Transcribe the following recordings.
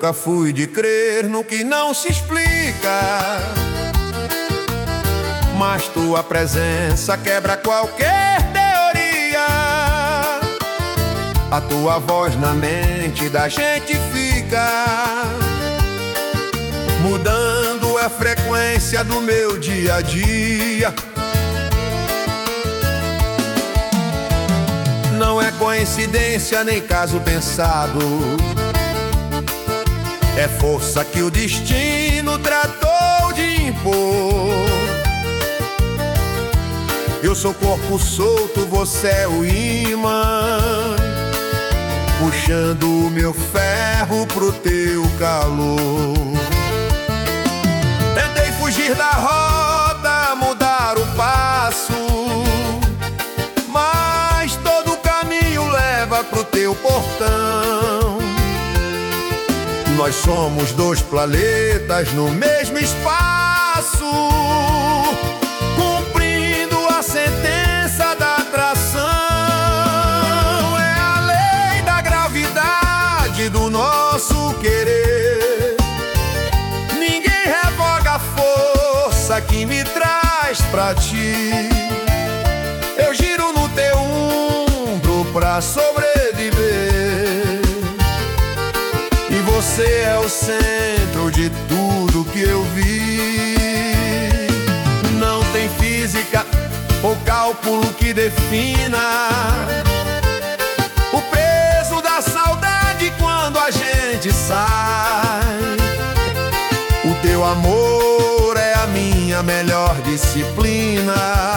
nunca fui de crer no que não se explica, mas tua presença quebra qualquer teoria. A tua voz na mente da gente fica, mudando a frequência do meu dia a dia. Não é coincidência nem caso pensado, é força que o destino tratou de impor. Eu sou corpo solto, você é o imã, puxando o meu ferro pro teu calor. Tentei fugir da rota, mudar o passo, mas todo o caminho leva pro teu portão. Nós somos dois planetas no mesmo espaço, cumprindo a sentença da atração. É a lei da gravidade do nosso querer. Ninguém revoga a força que me traz pra ti. Eu giro no teu ombro pra sobreviver, e você é o centro de tudo que eu vi. Não tem física ou cálculo que defina o peso da saudade quando a gente sai. O teu amor é a minha melhor disciplina,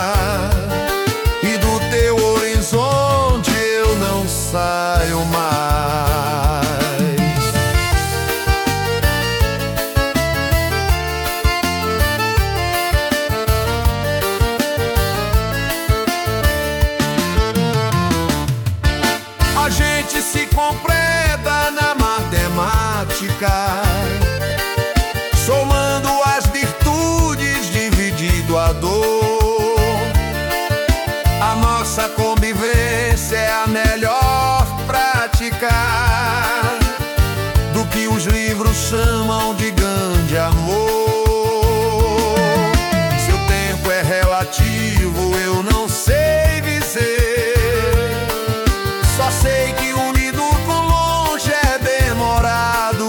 e do teu horizonte eu não saio mais. A gente se completa na matemática, somando as virtudes, dividindo a dor. A nossa convivência é a melhor prática do que os livros chamam de grande amor. Se o tempo é relativo, eu não sei dizer, só sei que unido com longe é demorado,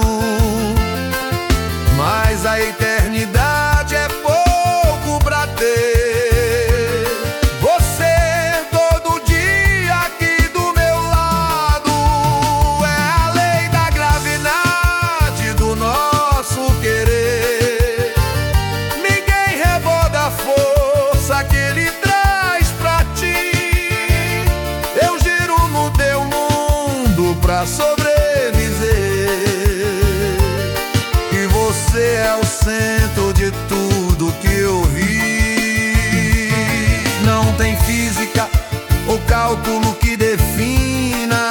mas a eternidade é pouco pra ter você todo dia aqui do meu lado. É a lei da gravidade do nosso querer. Ninguém revoga a força que ele traz pra ti. Eu giro no teu mundo pra sobreviver, e você é o centro de tudo que eu vi. Não tem física ou cálculo que defina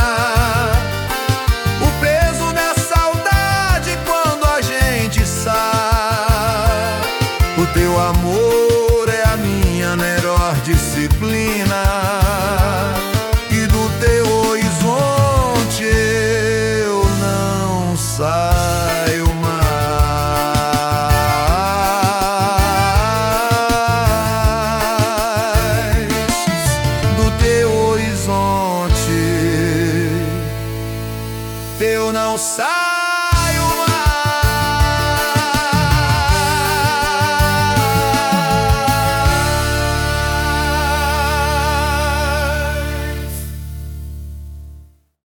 o peso da saudade quando a gente sai. O teu amor é a minha melhor disciplina, e do teu horizonte eu não saio mais. Do teu horizonte eu não saio.